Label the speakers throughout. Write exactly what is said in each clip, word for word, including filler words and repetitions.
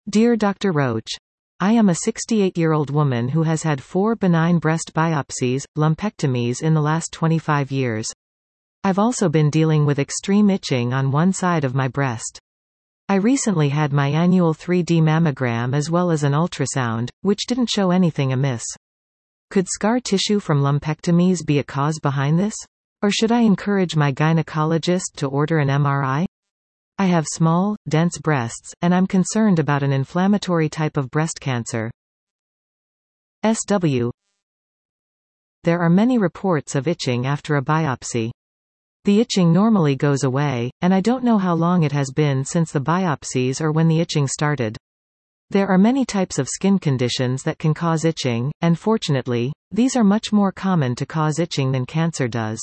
Speaker 1: Dear Doctor Roach, I am a sixty-eight-year-old woman who has had four benign breast biopsies, lumpectomies in the last twenty-five years. I've also been dealing with extreme itching on one side of my breast. I recently had my annual three D mammogram as well as an ultrasound, which didn't show anything amiss. Could scar tissue from lumpectomies be a cause behind this? Or should I encourage my gynecologist to order an M R I? I have small, dense breasts, and I'm concerned about an inflammatory type of breast cancer. S W There are many reports of itching after a biopsy. The itching normally goes away, and I don't know how long it has been since the biopsies or when the itching started. There are many types of skin conditions that can cause itching, and fortunately, these are much more common to cause itching than cancer does.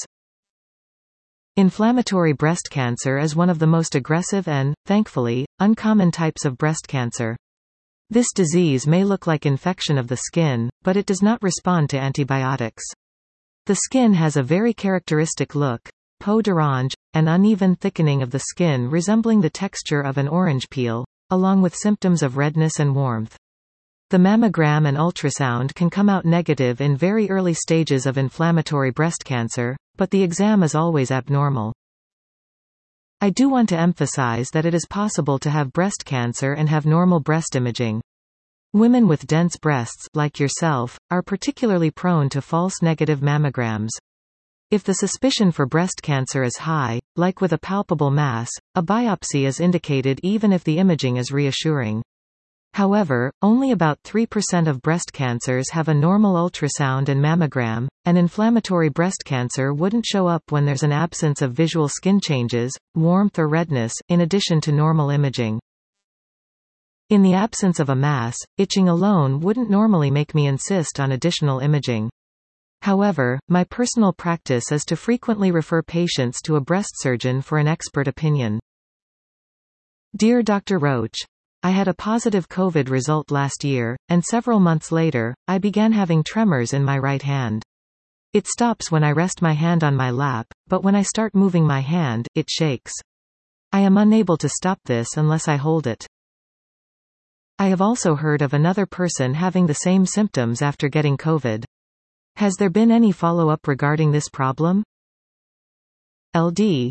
Speaker 1: Inflammatory breast cancer is one of the most aggressive and, thankfully, uncommon types of breast cancer. This disease may look like infection of the skin, but it does not respond to antibiotics. The skin has a very characteristic look, peau d'orange, an uneven thickening of the skin resembling the texture of an orange peel, along with symptoms of redness and warmth. The mammogram and ultrasound can come out negative in very early stages of inflammatory breast cancer, but the exam is always abnormal. I do want to emphasize that it is possible to have breast cancer and have normal breast imaging. Women with dense breasts, like yourself, are particularly prone to false negative mammograms. If the suspicion for breast cancer is high, like with a palpable mass, a biopsy is indicated even if the imaging is reassuring. However, only about three percent of breast cancers have a normal ultrasound and mammogram, and inflammatory breast cancer wouldn't show up when there's an absence of visual skin changes, warmth or redness, in addition to normal imaging. In the absence of a mass, itching alone wouldn't normally make me insist on additional imaging. However, my personal practice is to frequently refer patients to a breast surgeon for an expert opinion. Dear Doctor Roach, I had a positive COVID result last year, and several months later, I began having tremors in my right hand. It stops when I rest my hand on my lap, but when I start moving my hand, it shakes. I am unable to stop this unless I hold it. I have also heard of another person having the same symptoms after getting COVID. Has there been any follow-up regarding this problem? L D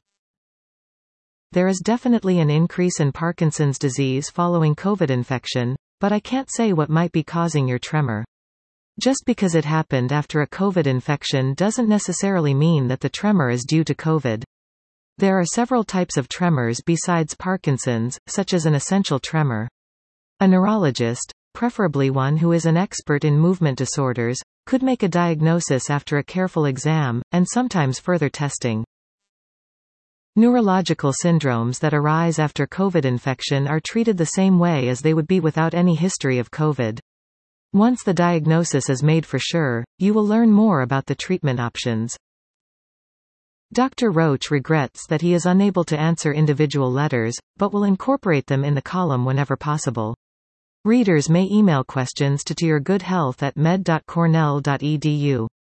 Speaker 1: There is definitely an increase in Parkinson's disease following COVID infection, but I can't say what might be causing your tremor. Just because it happened after a COVID infection doesn't necessarily mean that the tremor is due to COVID. There are several types of tremors besides Parkinson's, such as an essential tremor. A neurologist, preferably one who is an expert in movement disorders, could make a diagnosis after a careful exam, and sometimes further testing. Neurological syndromes that arise after COVID infection are treated the same way as they would be without any history of COVID. Once the diagnosis is made for sure, you will learn more about the treatment options. Doctor Roach regrets that he is unable to answer individual letters, but will incorporate them in the column whenever possible. Readers may email questions to to your good health at med dot cornell dot e d u.